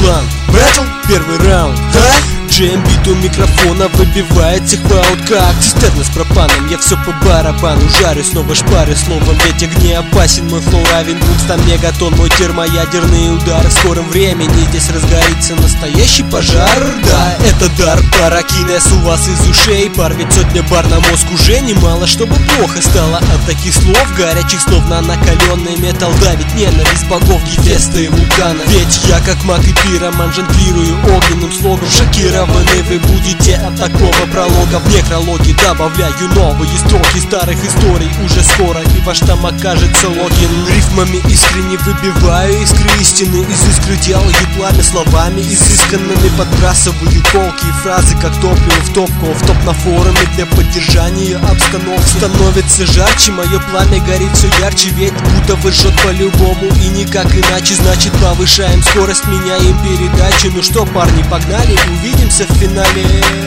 план. Бэтл, первый раунд, да? GMBeat у микрофона выбивает всех в аут, как цистерна с пропаном. Я все по барабану жарю, снова шпарю словом, ведь огне опасен. Мой флоу равен 200 мегатонн, мой термоядерный удар. В скором времени здесь разгорится настоящий пожар. Да, это дар, паракинез у вас из ушей. Пар ведь сотня бар на мозг уже немало, чтобы плохо стало от таких слов. Горячих слов на накаленный металл давит ненависть богов Гефеста и вулкана. Ведь я как маг и пироман жонглирую огненным слогом. Шокированы вы будете от такого пролога. В некрологе добавляю новые строки старых историй. Уже скоро и ваш там окажется логин. Рифмами искренне выбиваю искры истины. Из искры делаю пламя словами изысканными. Подбрасываю колки и фразы, как топливо в топку. В топ на форуме для поддержания обстановки. Становится жарче, мое пламя горит все ярче. Ведь будто выжжет по-любому и никак иначе. Значит повышаем скорость, меняем передачи. Ну что, парни, погнали, увидимся в финале.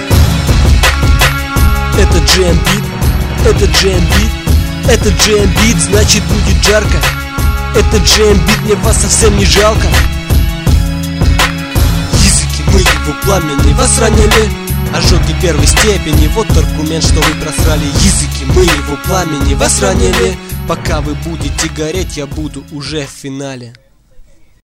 Это GMBeat, это GMBeat, это GMBeat, значит будет жарко. Это GMBeat, мне вас совсем не жалко. Языки мы его пламенный вас ранили. Ожоги первой степени, вот аргумент, что вы просрали. Языки мы его пламени вас ранили. Пока вы будете гореть, я буду уже в финале.